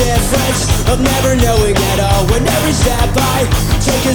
difference of never knowing at all when every step I take is